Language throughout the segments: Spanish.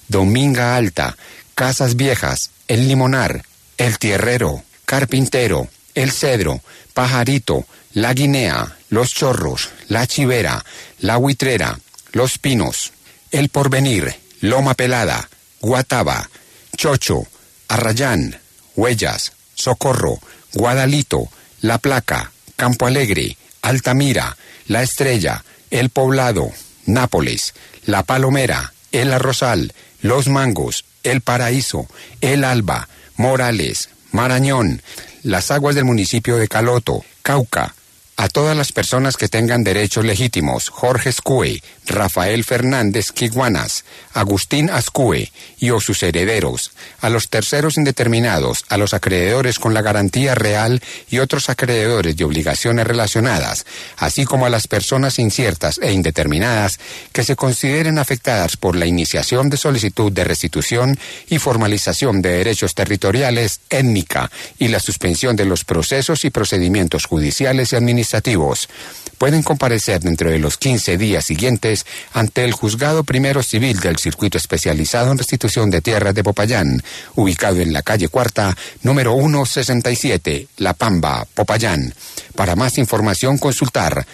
Dominga Alta, Casas Viejas, El Limonar, El Tierrero, Carpintero, El Cedro, Pajarito, La Guinea, Los Chorros, La Chivera, La Huitrera, Los Pinos, El Porvenir, Loma Pelada, Guataba, Chocho, Arrayán, Huellas, Socorro, Guadalito, La Placa, Campo Alegre, Altamira, La Estrella, El Poblado, Nápoles, La Palomera, El Arrozal, Los Mangos, El Paraíso, El Alba, Morales, Marañón, las aguas del municipio de Caloto, Cauca. A todas las personas que tengan derechos legítimos, Jorge Escue, Rafael Fernández Quiguanas, Agustín Ascue y o sus herederos, a los terceros indeterminados, a los acreedores con la garantía real y otros acreedores de obligaciones relacionadas, así como a las personas inciertas e indeterminadas que se consideren afectadas por la iniciación de solicitud de restitución y formalización de derechos territoriales, étnica y la suspensión de los procesos y procedimientos judiciales y administrativos. Pueden comparecer dentro de los 15 días siguientes ante el Juzgado Primero Civil del Circuito Especializado en Restitución de Tierras de Popayán, ubicado en la calle Cuarta, número 167, La Pamba, Popayán. Para más información consultar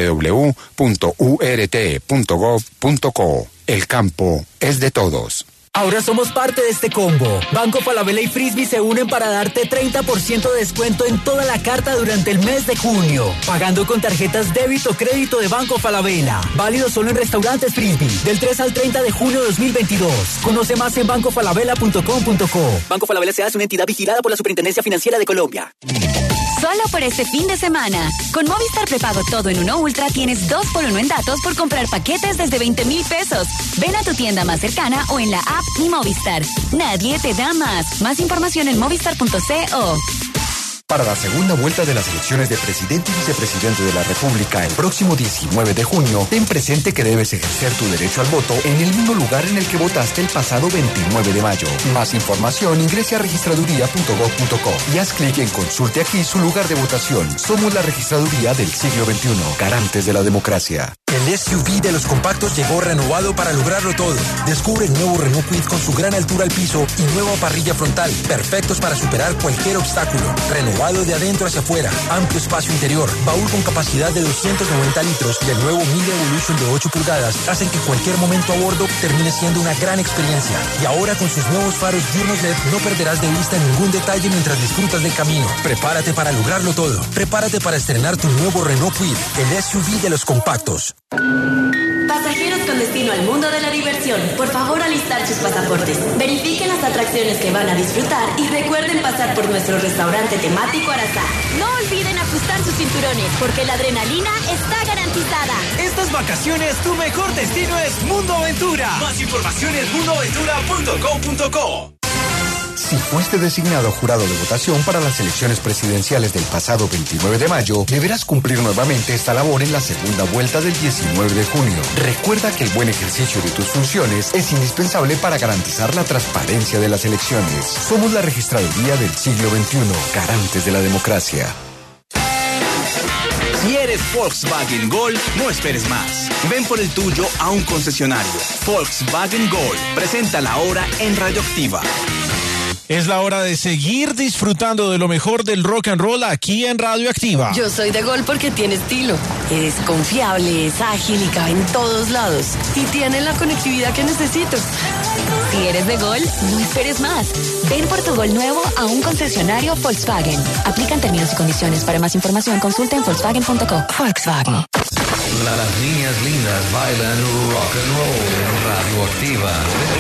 www.urt.gov.co. El campo es de todos. Ahora somos parte de este combo. Banco Falabella y Frisbee se unen para darte 30% de descuento en toda la carta durante el mes de junio. Pagando con tarjetas débito o crédito de Banco Falabella. Válido solo en restaurantes Frisbee. Del 3 al 30 de junio de 2022. Conoce más en bancofalabella.com.co. Banco Falabella S.A. es una entidad vigilada por la Superintendencia Financiera de Colombia. Solo por este fin de semana. Con Movistar Prepago Todo en Uno Ultra tienes 2x1 en datos por comprar paquetes desde 20,000 pesos. Ven a tu tienda más cercana o en la app Mi Movistar. Nadie te da más. Más información en movistar.co. Para la segunda vuelta de las elecciones de presidente y vicepresidente de la República el próximo 19 de junio, ten presente que debes ejercer tu derecho al voto en el mismo lugar en el que votaste el pasado 29 de mayo. Más información, ingrese a registraduría.gov.co y haz clic en Consulte aquí su lugar de votación. Somos la Registraduría del siglo XXI, garantes de la democracia. El SUV de los compactos llegó renovado para lograrlo todo. Descubre el nuevo Renault Kwid con su gran altura al piso y nueva parrilla frontal, perfectos para superar cualquier obstáculo. Renovado de adentro hacia afuera, amplio espacio interior, baúl con capacidad de 290 litros y el nuevo Mille Evolution de 8 pulgadas hacen que cualquier momento a bordo termine siendo una gran experiencia. Y ahora con sus nuevos faros diurnos LED no perderás de vista ningún detalle mientras disfrutas del camino. Prepárate para lograrlo todo. Prepárate para estrenar tu nuevo Renault Kwid, el SUV de los compactos. Pasajeros con destino al mundo de la diversión, por favor alistar sus pasaportes. Verifiquen las atracciones que van a disfrutar y recuerden pasar por nuestro restaurante temático Arazá. No olviden ajustar sus cinturones, porque la adrenalina está garantizada. Estas vacaciones, tu mejor destino es Mundo Aventura. Más información en mundoaventura.com.co. Si fuiste designado jurado de votación para las elecciones presidenciales del pasado 29 de mayo, deberás cumplir nuevamente esta labor en la segunda vuelta del 19 de junio. Recuerda que el buen ejercicio de tus funciones es indispensable para garantizar la transparencia de las elecciones. Somos la Registraduría del siglo XXI, garantes de la democracia. Si eres Volkswagen Gol, no esperes más. Ven por el tuyo a un concesionario. Volkswagen Gol presenta la hora en Radioactiva. Es la hora de seguir disfrutando de lo mejor del rock and roll aquí en Radioactiva. Yo soy de Gol porque tiene estilo. Es confiable, es ágil y cabe en todos lados. Y tiene la conectividad que necesito. Si eres de Gol, no esperes más. Ven por tu Gol nuevo a un concesionario Volkswagen. Aplican términos y condiciones. Para más información, consulta en Volkswagen.co. Volkswagen. Las niñas lindas bailan rock and roll en Radioactiva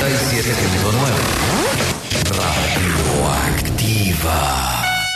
97.9. Radioactiva.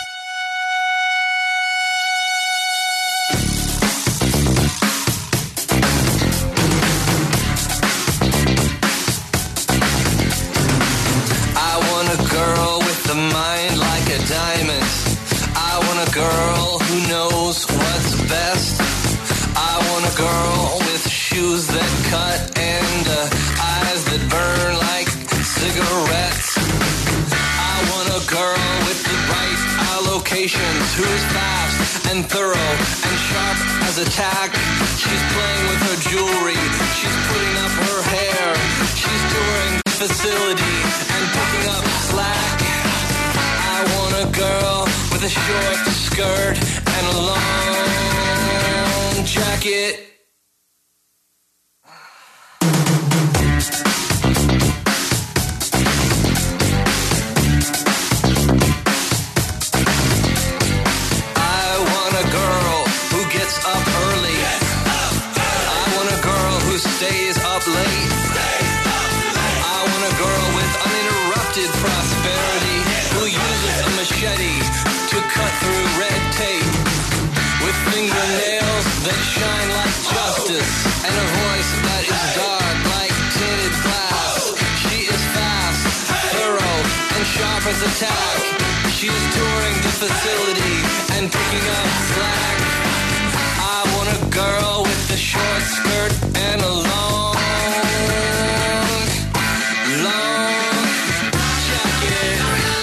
I want a girl with a mind like a diamond. I want a girl who knows what's best. I want a girl with shoes that cut and eyes that burn like cigarettes. I want a girl with the right allocations, who is fast and thorough and sharp as a tack. She's playing with her jewelry, she's putting up her hair, she's doing facility and picking up slack. I want a girl with a short skirt and a long jacket. I want a girl who gets up early. I want a girl who stays up late. I want a girl with uninterrupted prosperity who uses a machete to cut through red tape, with fingernails that shine like justice and a voice that is dark like tinted glass. She is fast, thorough, and sharp as a tack. She is touring the facility and picking up slack. I want a girl with a short skirt and a long jacket.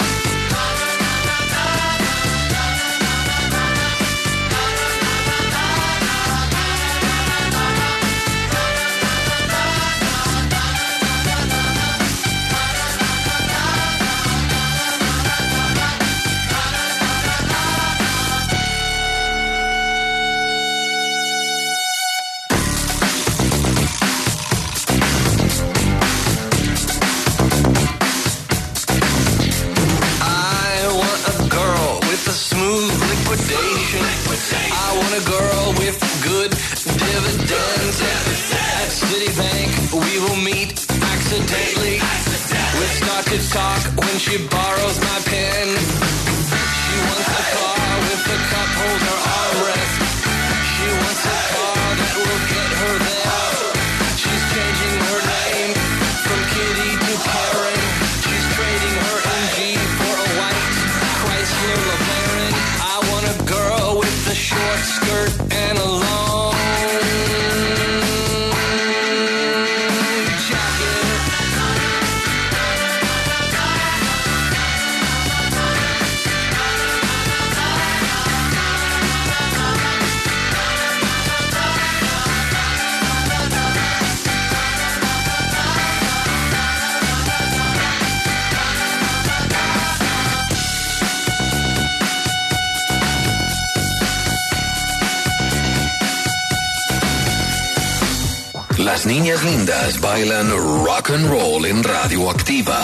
I want a girl with good dividends. At Citibank, we will meet accidentally. We'll start to talk when she borrows my pen. She wants a car with a cup holder armrest. She wants a car that will get her there. She's changing her name from Kitty to Karen. She's trading her MG for a white Chrysler LeBaron. I want a girl with a short skirt and a long jacket. Las niñas lindas bailan rock and roll en Radioactiva.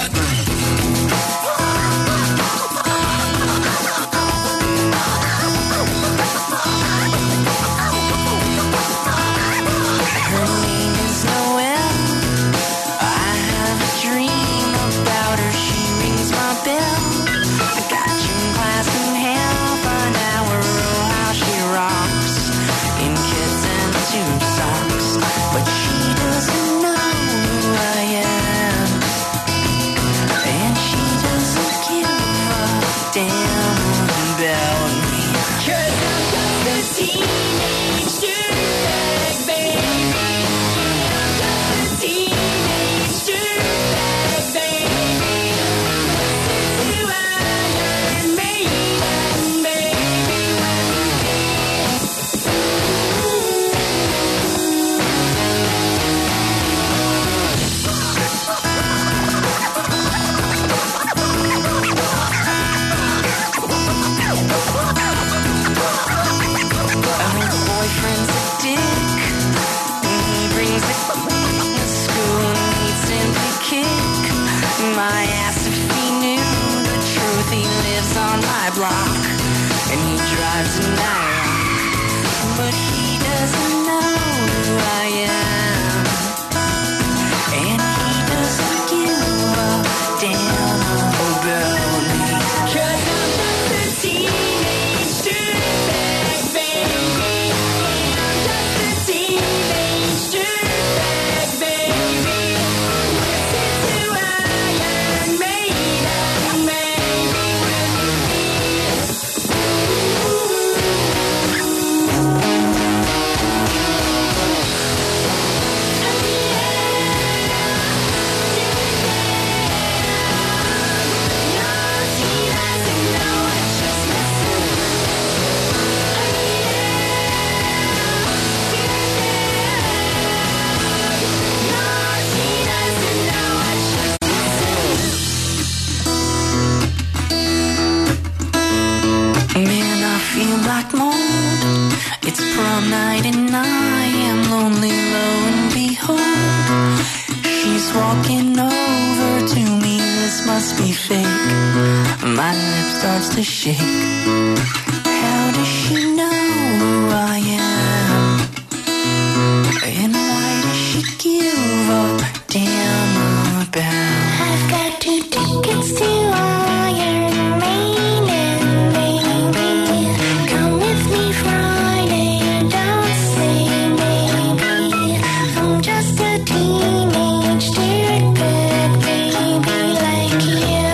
all night and I am lonely, lo and behold, she's walking over to me, this must be fake, my lip starts to shake, how does she know who I am, and why does she give a damn about, I've got 2 tickets to Iron Maiden, baby, come with me Friday, don't say maybe, I'm just a teenage dirtbag baby like you.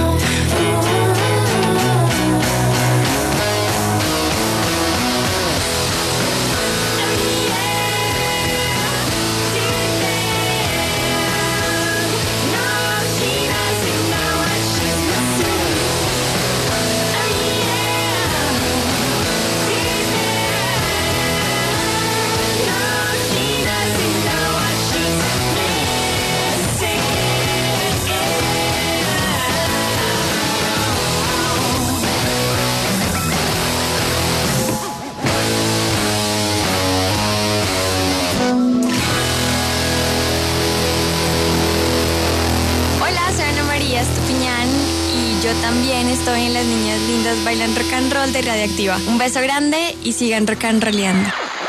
Yo también estoy en Las Niñas Lindas Bailan Rock and Roll de Radioactiva. Un beso grande y sigan rock and rolleando.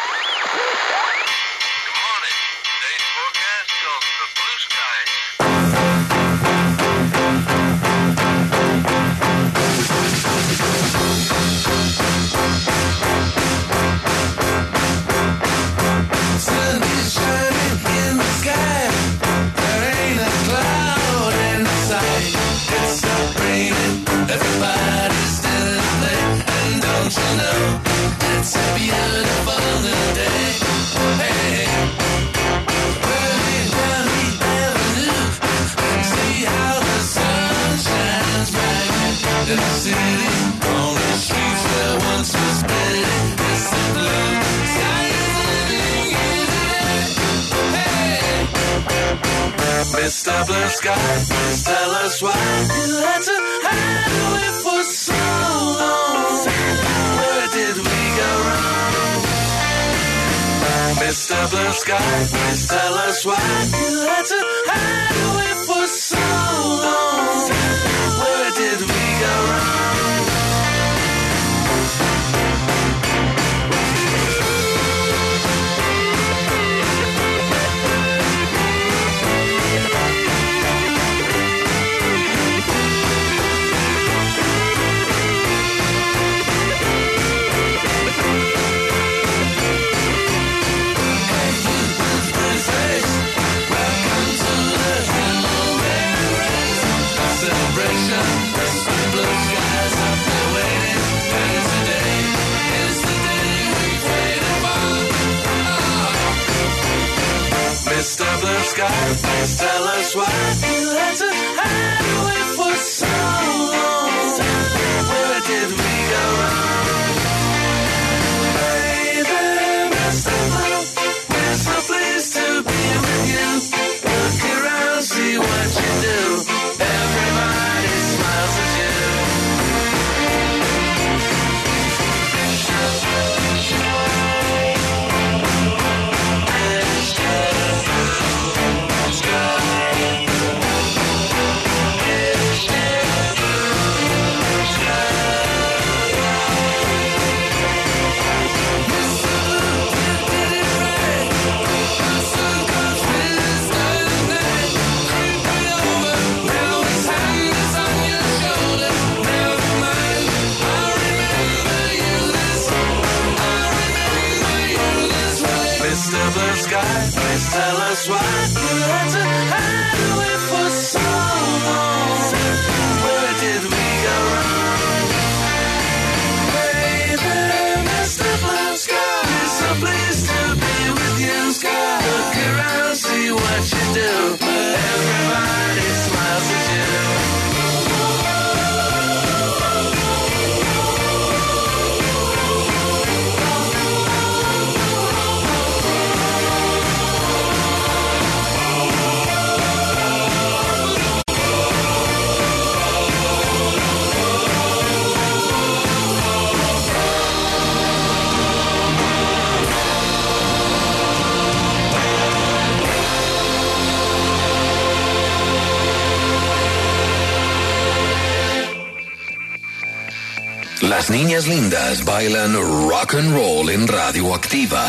Mr. Blue Sky, please tell us why you had to hide away for so long. Where did we go wrong? Mr. Blue Sky, please tell us why you had to hide away for so long. Where did we go wrong? Mr. Blue Sky, please tell us why you had to hide away for so long. Where did we go wrong? Baby, Mr. Blue, we're so pleased to be with you. Look around, see what you do. Everybody smiles at you. Las niñas lindas bailan rock and roll en Radioactiva.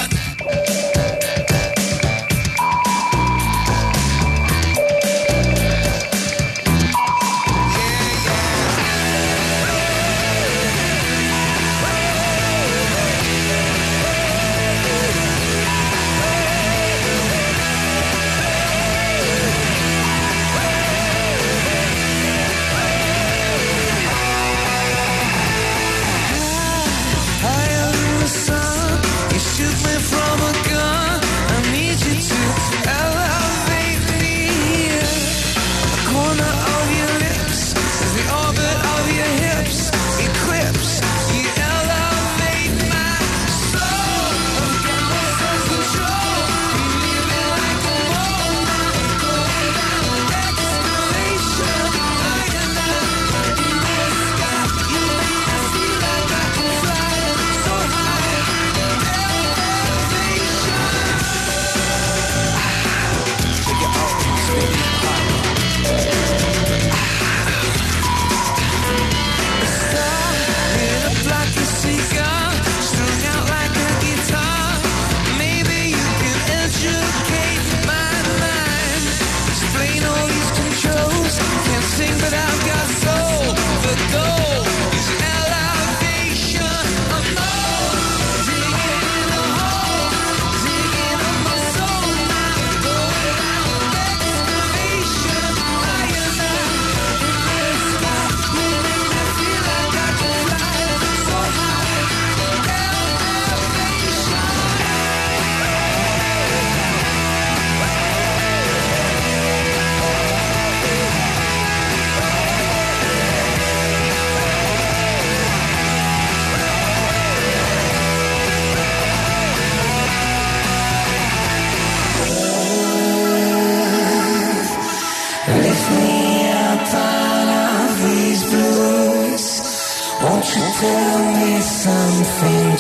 Tell me something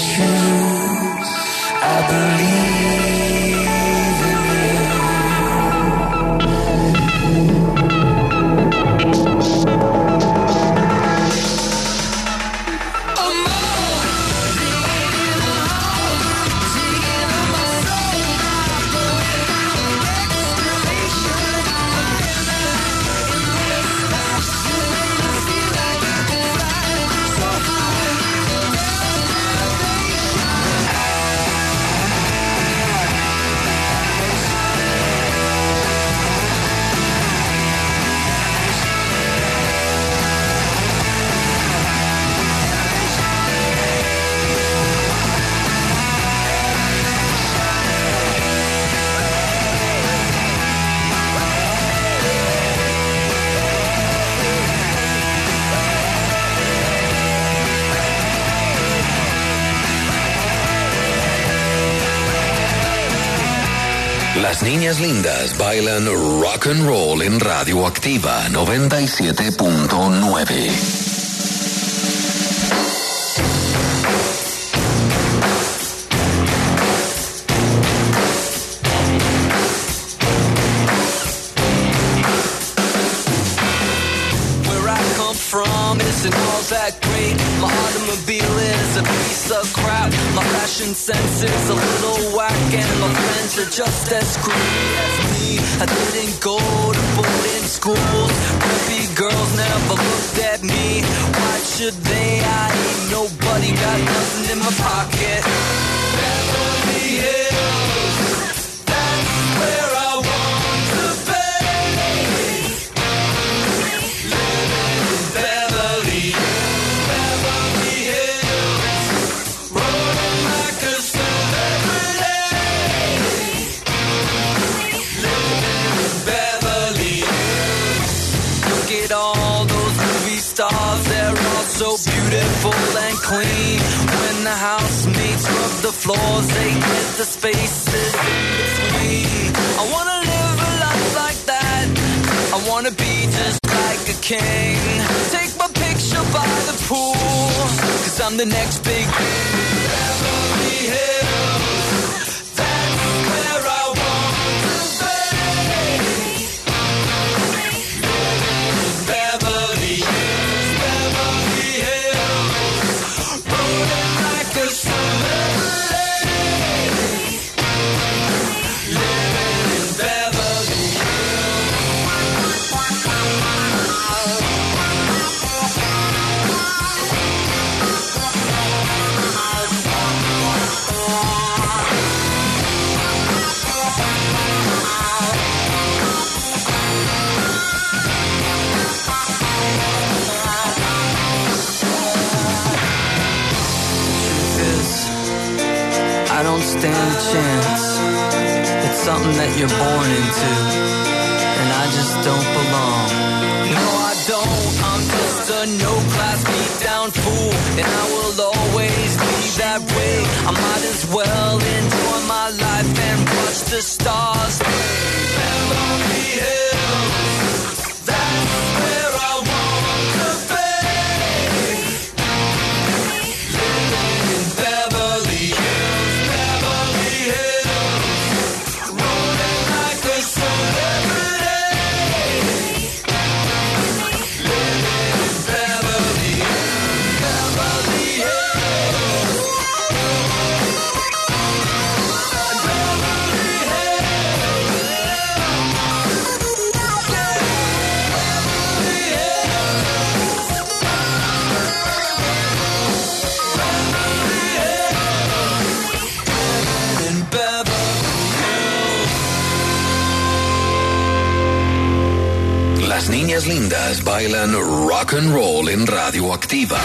true. I believe Las niñas lindas bailan rock and roll en Radioactiva 97.9. Isn't all that great. My automobile is a piece of crap. My fashion sense is a little whack, and my friends are just as screwy as me. I didn't go to boarding schools. Preppy girls never looked at me. Why should they? I ain't nobody, got nothing in my pocket. Beverly Hills, that's where I want to be. Living in Beverly Hills, rolling like a celebrity. Living in Beverly Hills. Look at all those movie stars, they're all so beautiful and clean. When the housemates rub the floors, they get the spaces in between. I wanna live a life like that. I wanna be just like a king. Take my picture by the pool, 'cause I'm the next big thing. Beverly Hills, that's where I want to be. Living in Beverly Hills, Beverly Hills, stand a chance. It's something that you're born into, and I just don't belong. No, I don't. I'm just a no-class beat-down fool, and I will always be that way. I might as well enjoy my life and watch the stars. Beverly Hills, that's where I want to be. Living in Beverly Hills, Beverly Hills, rolling like a celebrity. Las niñas lindas bailan rock and roll en Radioactiva.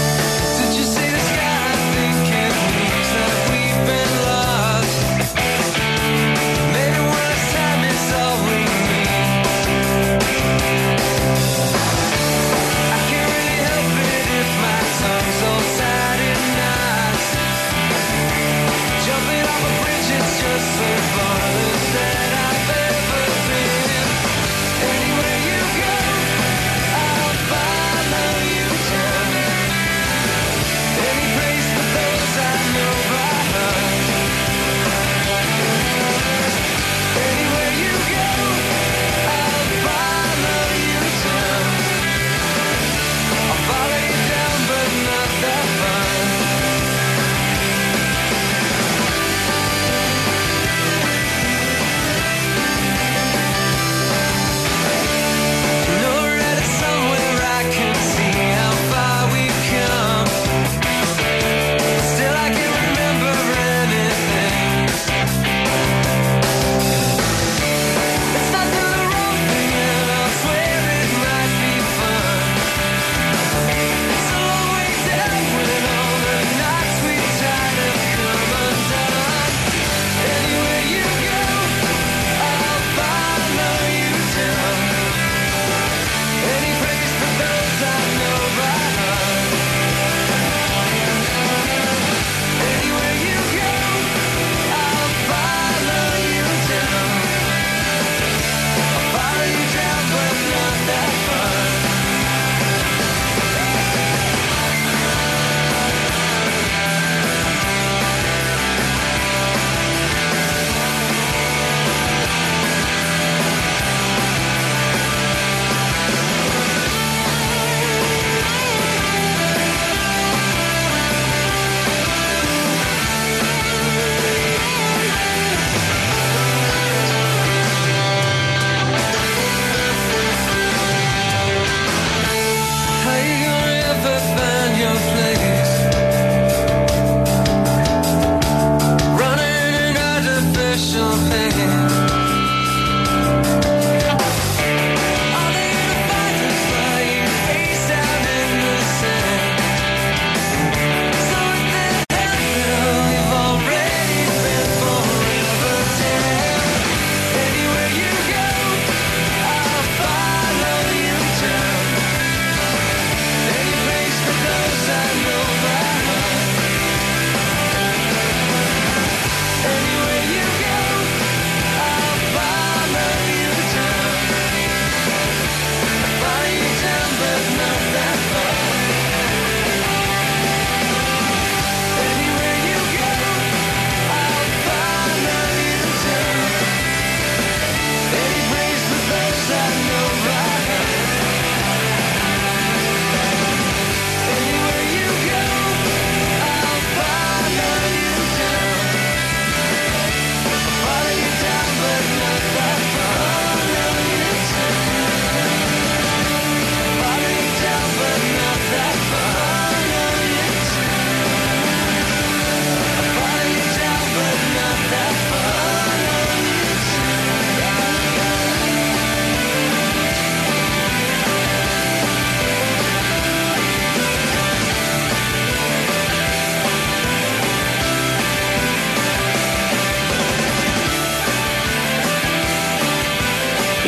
Did you see the sky thinking means that we've been lost?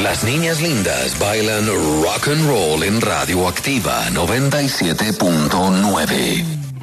Las niñas lindas bailan rock and roll en Radioactiva 97.9.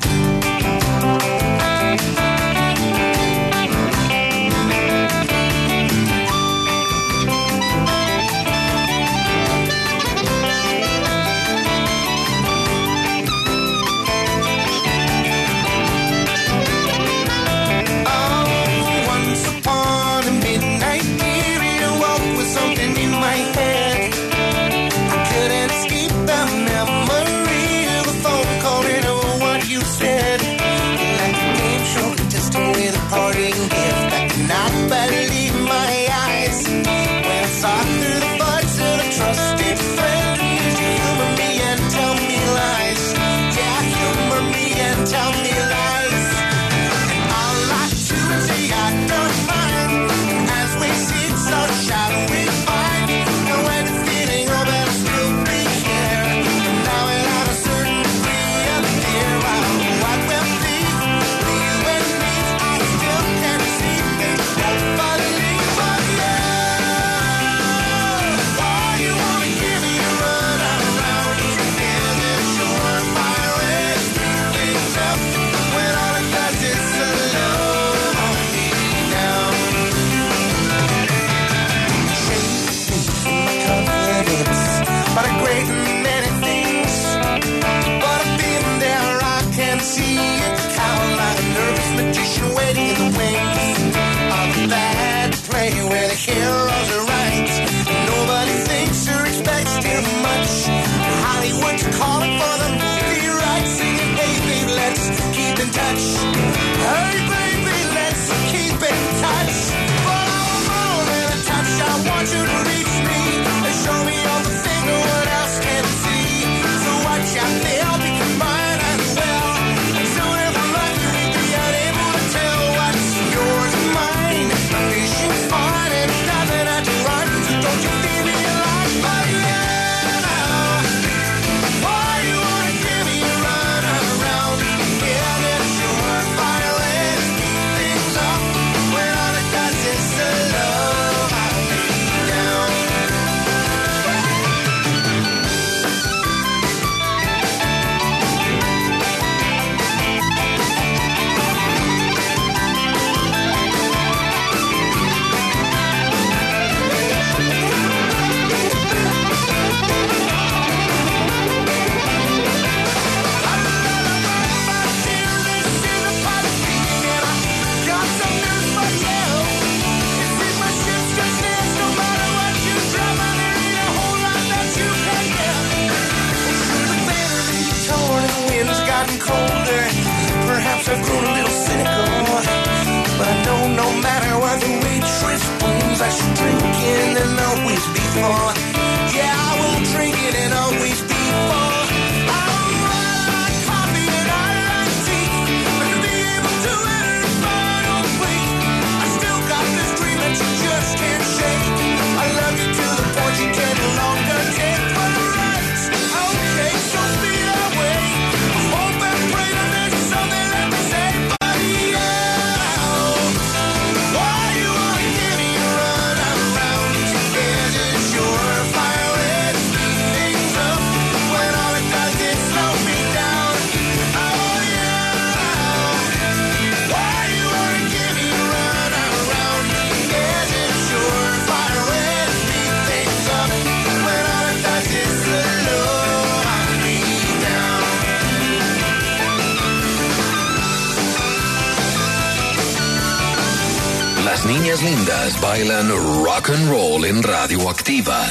Las niñas lindas bailan rock and roll en Radioactiva.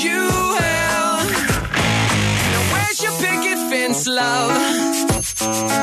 Love.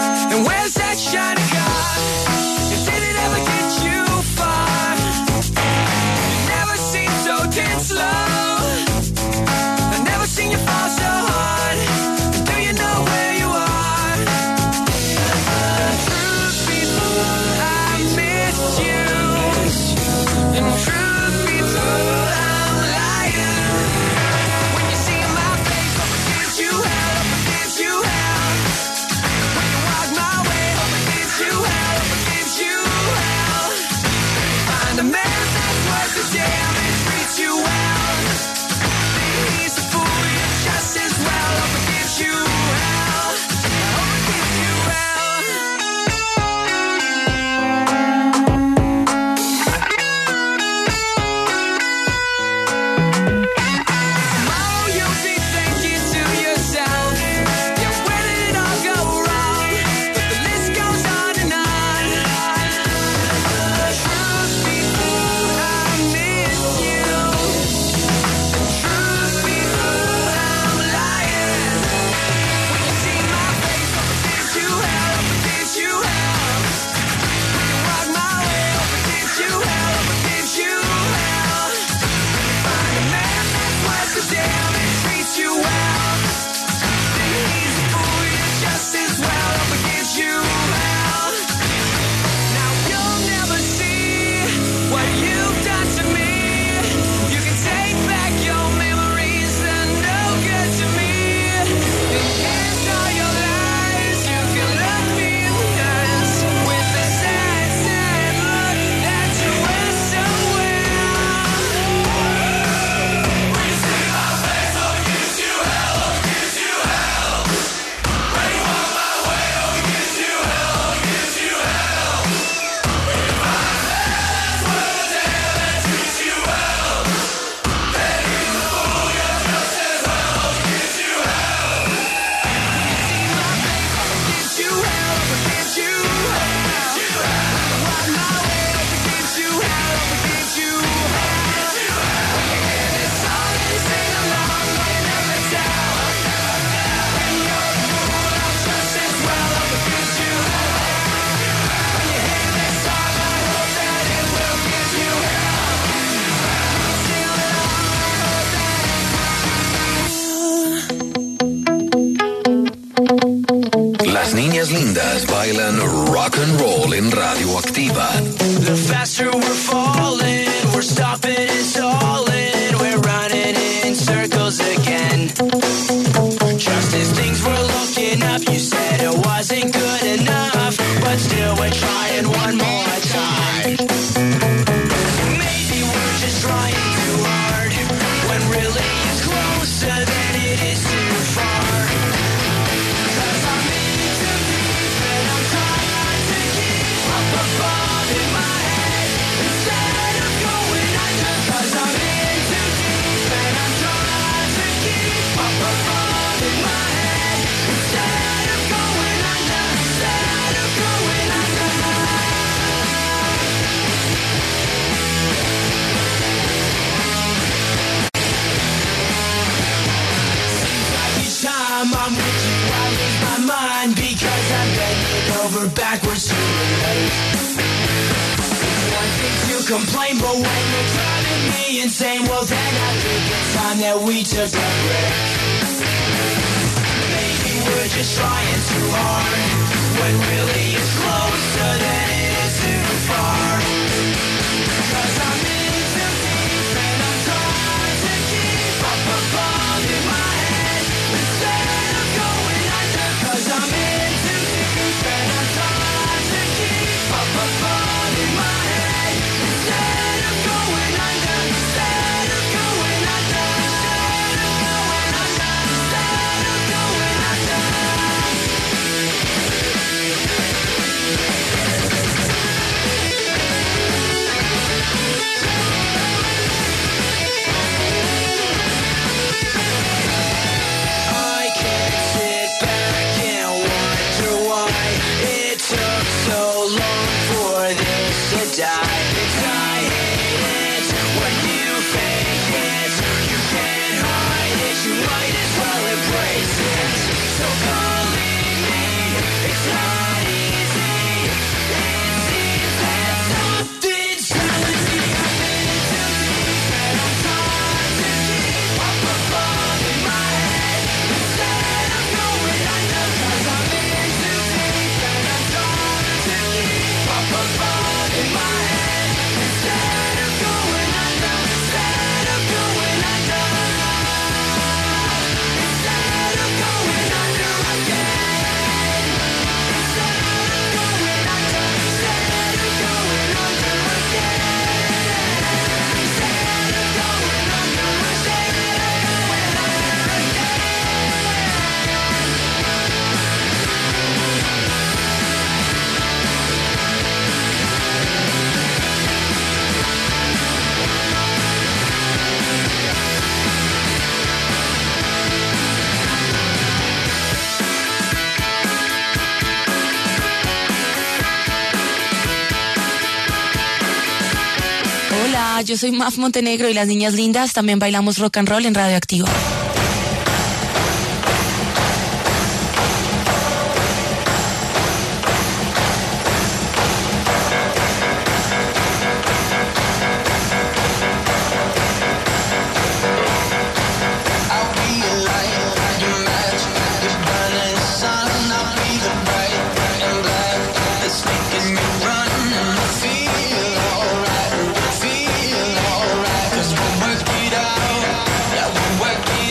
lindas bailan rock and roll en Radioactiva. The faster we're falling, we're stopping and stalling, we're running in circles again. Just as things were looking up, you said it wasn't good enough, but still we're trying one more time. Maybe we're just trying too hard, when really it's closer than it is too far. 'Cause I'm in too deep and I'm trying to keep up above in my head instead of going under. 'Cause I'm in too deep and I'm trying to keep up above in my head instead of going under. Instead of going under. Each time I'm with you, I lose my mind because I'm bending over backwards to relate. It's one thing to complain, but when you're driving me insane, well then I think it's time that we took a break. Maybe we're just trying too hard, when really it's closer than it is too far. 'Cause I'm in too deep and I'm trying to keep up above in my head instead of going under. 'Cause I'm in too deep and I'm trying to keep up above in my head instead of going under. Instead of going under. Instead of going under. Instead of going under. I can't sit back and wonder why it took so long for this to die. I hate it when you fake it. You can't hide it. You might as well embrace it. So believe me, it's not easy. It seems that something's telling me I've been too deep and I'm trying to keep up above in my head instead of going under. 'Cause I'm in too deep and I'm trying to keep up above in my head instead of going under. Instead of going under. Instead of going under again. Instead of going under. Instead of going under again. Instead of going under. Instead of going under Hola, yo soy Maf Montenegro y las niñas lindas también bailamos rock and roll en Radioactiva. Feel alright, 'cause we'll work it out. Yeah, we'll work it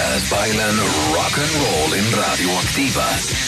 lindas bailan rock and roll en Radioactiva.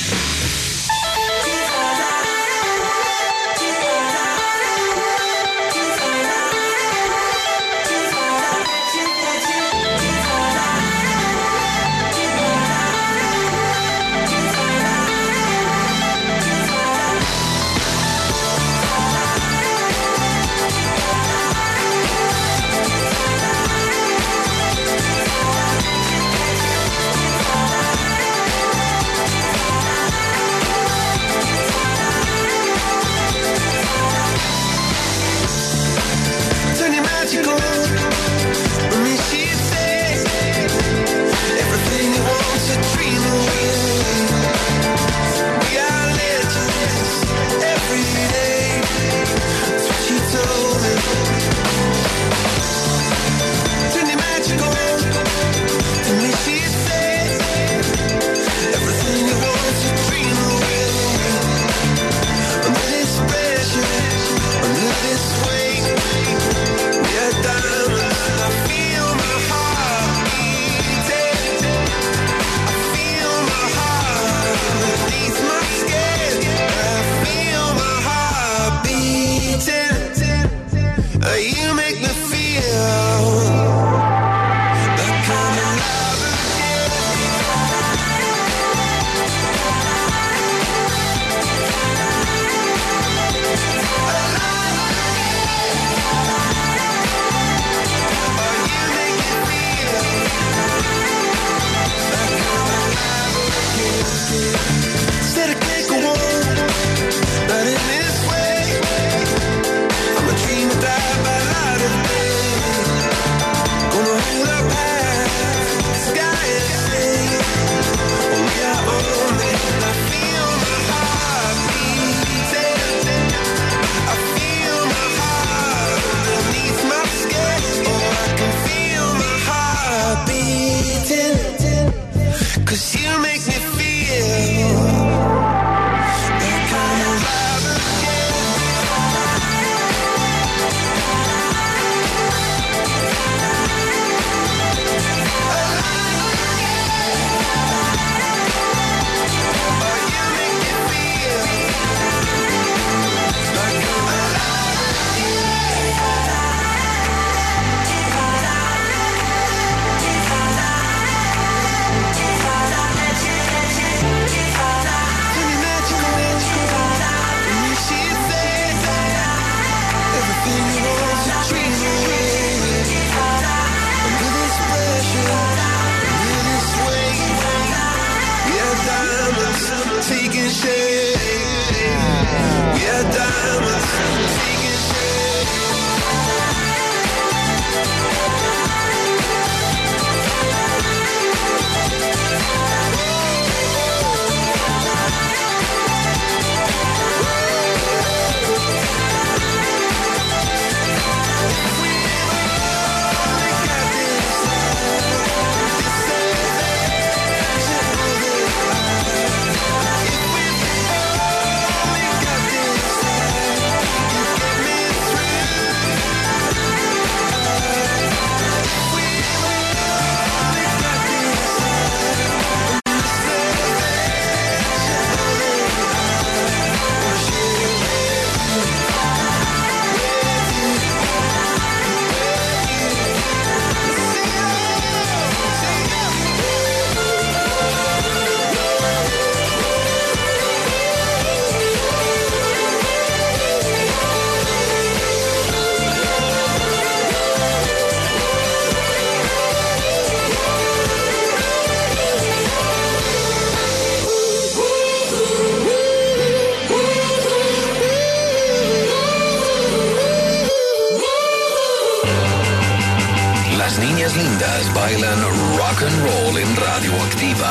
bailan rock and roll en Radioactiva.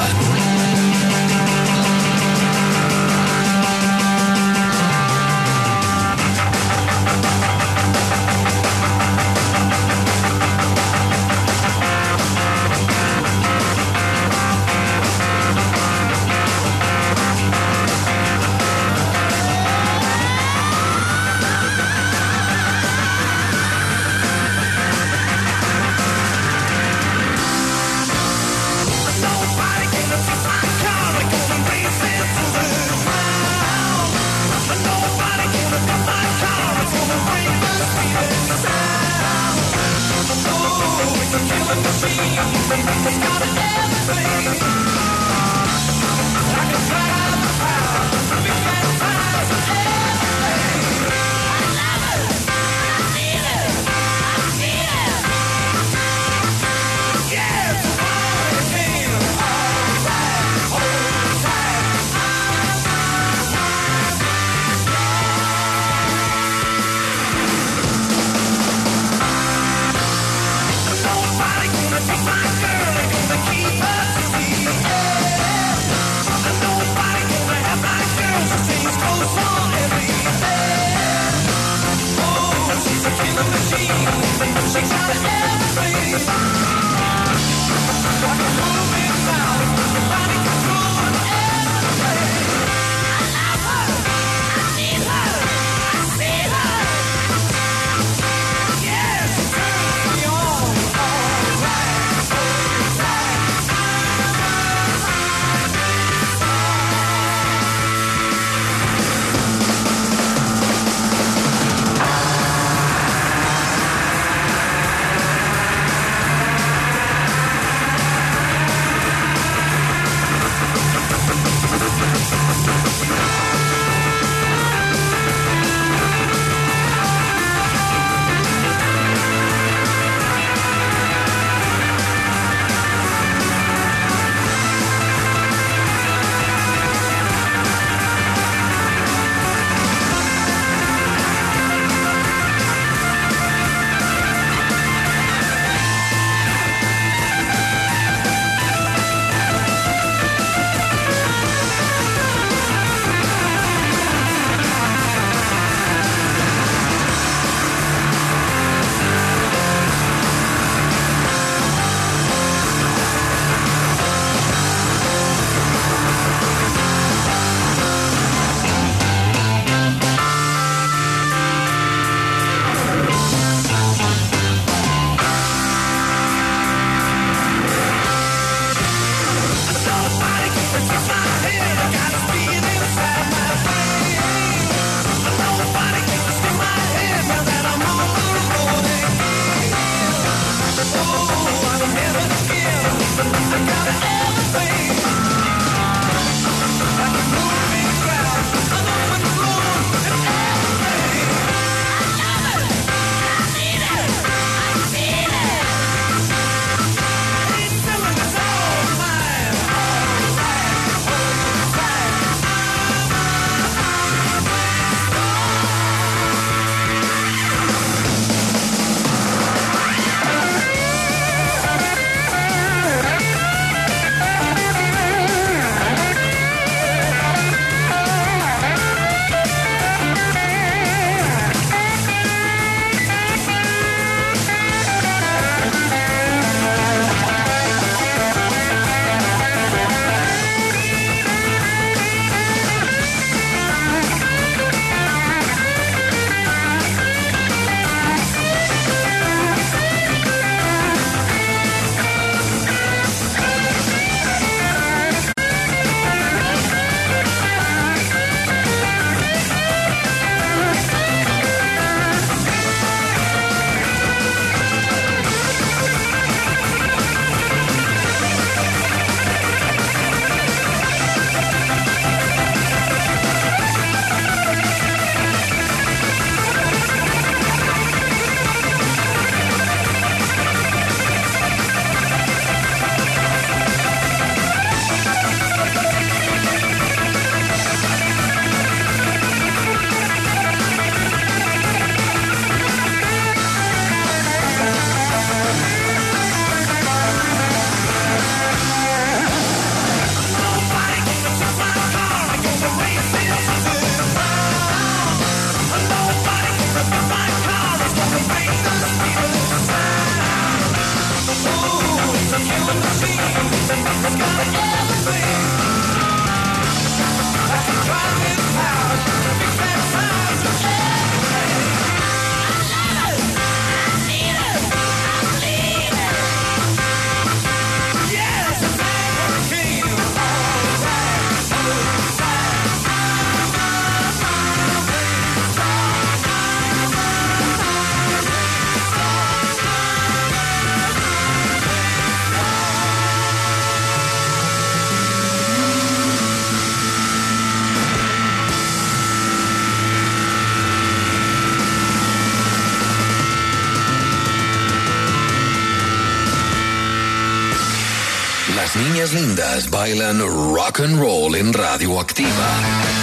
niñas lindas bailan rock and roll en Radioactiva.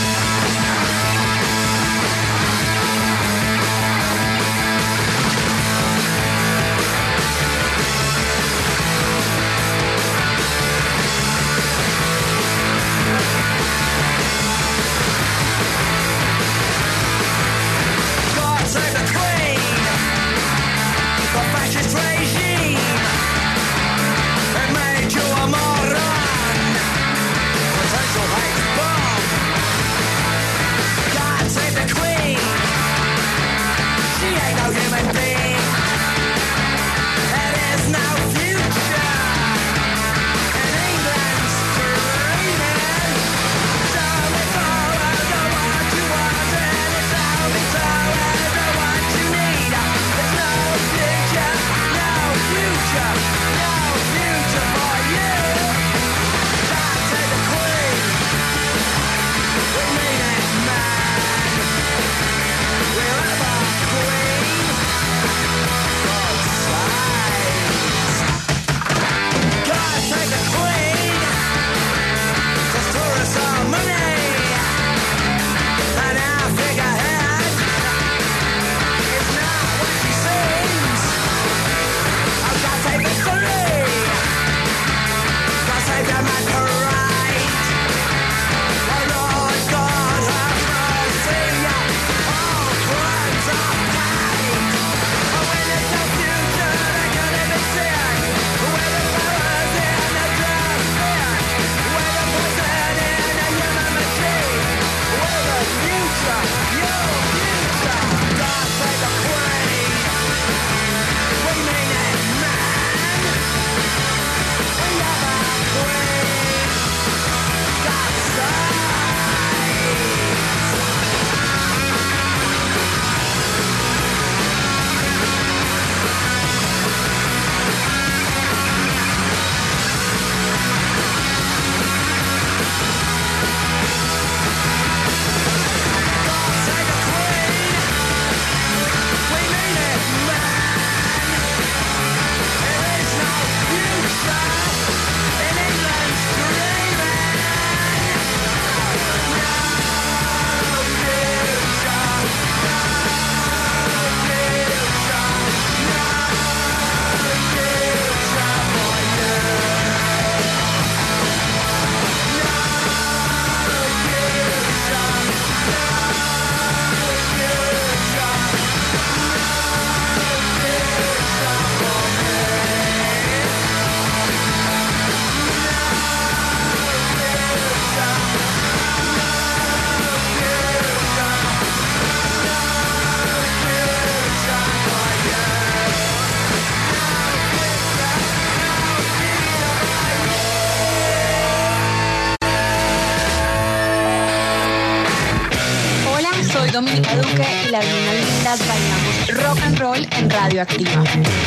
Dominica Duque y las niñas lindas bailamos rock and roll en Radioactiva.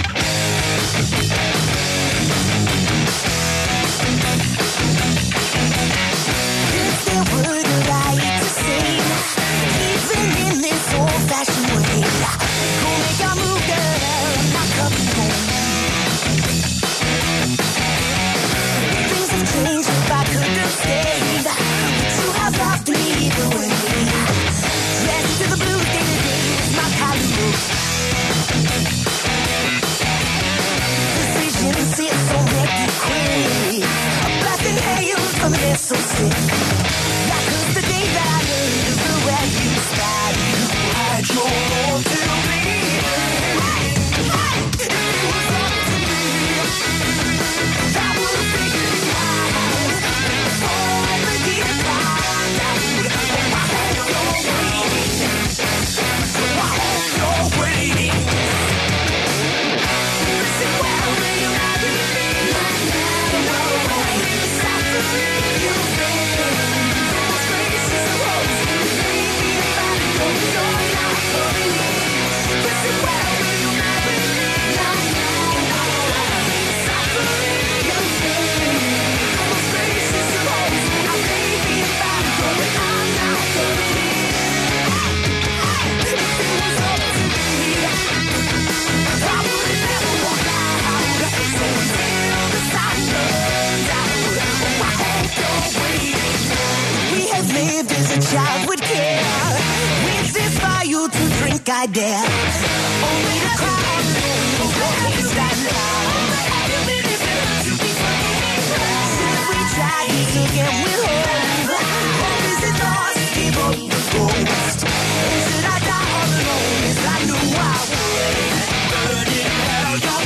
So sick. That was the day that I learned the way you started. You had your own to me. If it was up to me, I would have figured it out. Before I forget about that, I hope you're waiting. So I hope you're waiting. Listen, well, may you not be me. No way, it's up to me. child would care. With this fire to drink, I dare. Only the crowd won't stand down. Since we tried to get with home, home is it lost, give up the ghost. And should I die all alone, yes I knew I would. Burning hell, you're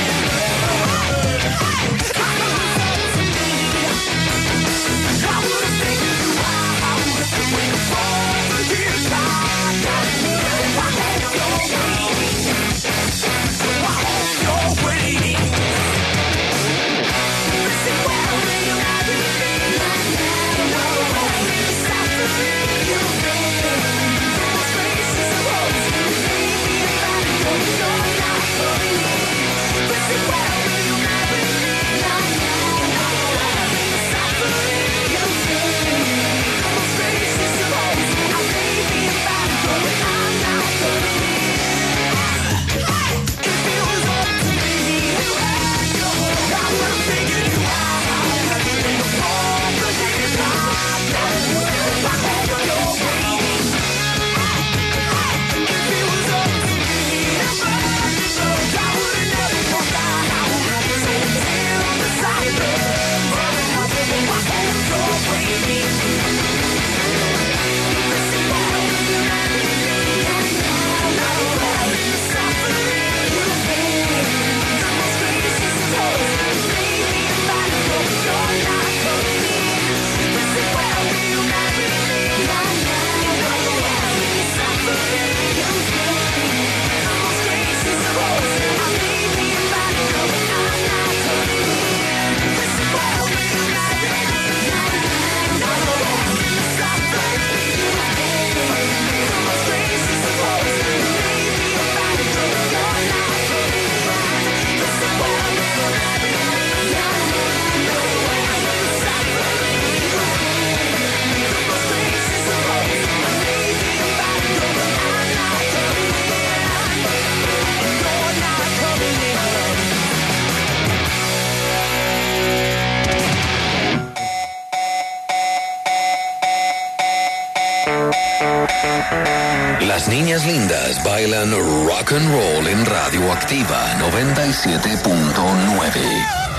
Las niñas lindas bailan rock and roll en Radioactiva 97.9.